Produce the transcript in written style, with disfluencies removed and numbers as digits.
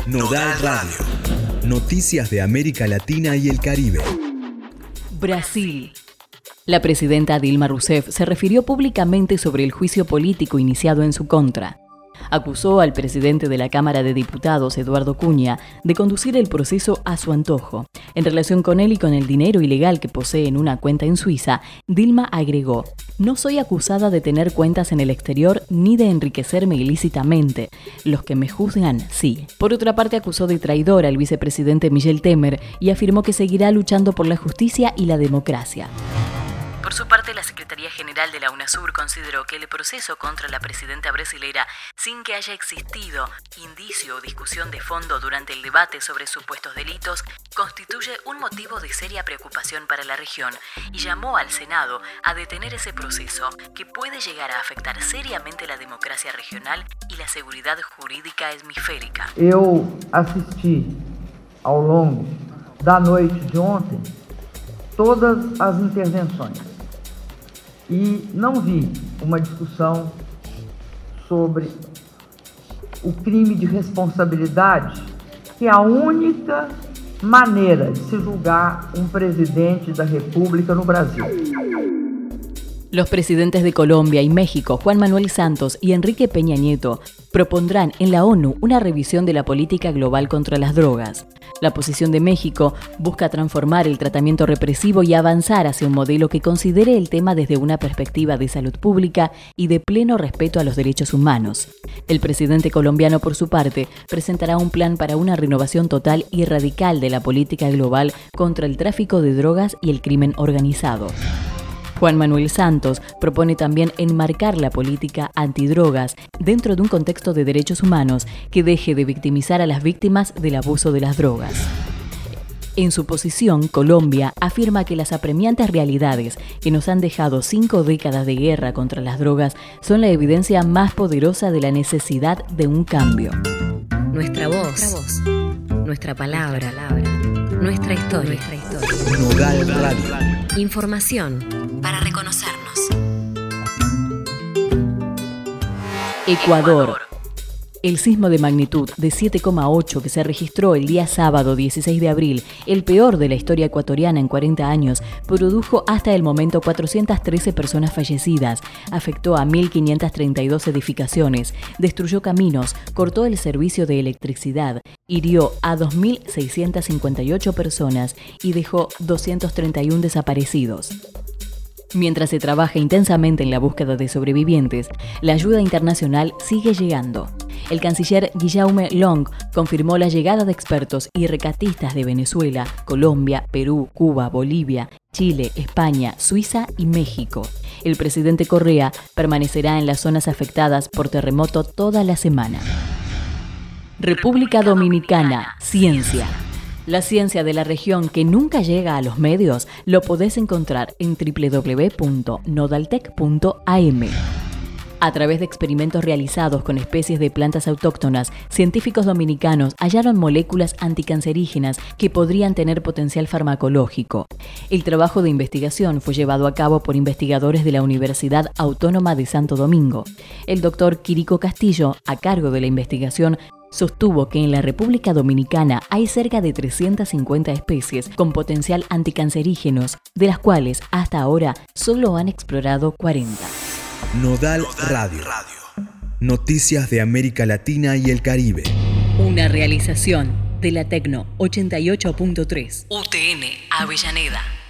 Nodal Radio. Noticias de América Latina y el Caribe. Brasil. La presidenta Dilma Rousseff se refirió públicamente sobre el juicio político iniciado en su contra. Acusó al presidente de la Cámara de Diputados, Eduardo Cunha, de conducir el proceso a su antojo. En relación con él y con el dinero ilegal que posee en una cuenta en Suiza, Dilma agregó: "No soy acusada de tener cuentas en el exterior ni de enriquecerme ilícitamente. Los que me juzgan, sí". Por otra parte, acusó de traidor al vicepresidente Michel Temer y afirmó que seguirá luchando por la justicia y la democracia. Por su parte, la Secretaría General de la UNASUR consideró que el proceso contra la presidenta brasilera, sin que haya existido indicio o discusión de fondo durante el debate sobre supuestos delitos, constituye un motivo de seria preocupación para la región y llamó al Senado a detener ese proceso que puede llegar a afectar seriamente la democracia regional y la seguridad jurídica hemisférica. Eu assisti ao longo da noite de ontem todas as intervenções e não vi uma discussão sobre o crime de responsabilidade, que é a única maneira de se julgar um presidente da República no Brasil. Los presidentes de Colombia y México, Juan Manuel Santos y Enrique Peña Nieto, propondrán en la ONU una revisión de la política global contra las drogas. La posición de México busca transformar el tratamiento represivo y avanzar hacia un modelo que considere el tema desde una perspectiva de salud pública y de pleno respeto a los derechos humanos. El presidente colombiano, por su parte, presentará un plan para una renovación total y radical de la política global contra el tráfico de drogas y el crimen organizado. Juan Manuel Santos propone también enmarcar la política antidrogas dentro de un contexto de derechos humanos que deje de victimizar a las víctimas del abuso de las drogas. En su posición, Colombia afirma que las apremiantes realidades que nos han dejado 5 décadas de guerra contra las drogas son la evidencia más poderosa de la necesidad de un cambio. Nuestra voz, nuestra palabra, nuestra historia. Nodal Radio. Información para reconocernos. Ecuador. El sismo de magnitud de 7,8 que se registró el día sábado 16 de abril, el peor de la historia ecuatoriana en 40 años, produjo hasta el momento 413 personas fallecidas, afectó a 1.532 edificaciones, destruyó caminos, cortó el servicio de electricidad, hirió a 2.658 personas y dejó 231 desaparecidos. Mientras se trabaja intensamente en la búsqueda de sobrevivientes, la ayuda internacional sigue llegando. El canciller Guillaume Long confirmó la llegada de expertos y rescatistas de Venezuela, Colombia, Perú, Cuba, Bolivia, Chile, España, Suiza y México. El presidente Correa permanecerá en las zonas afectadas por terremoto toda la semana. República Dominicana, ciencia. La ciencia de la región que nunca llega a los medios lo podés encontrar en www.nodaltec.am. A través de experimentos realizados con especies de plantas autóctonas, científicos dominicanos hallaron moléculas anticancerígenas que podrían tener potencial farmacológico. El trabajo de investigación fue llevado a cabo por investigadores de la Universidad Autónoma de Santo Domingo. El doctor Quirico Castillo, a cargo de la investigación, sostuvo que en la República Dominicana hay cerca de 350 especies con potencial anticancerígenos, de las cuales hasta ahora solo han explorado 40. Nodal Radio. Noticias de América Latina y el Caribe. Una realización de la Tecno 88.3. UTN Avellaneda.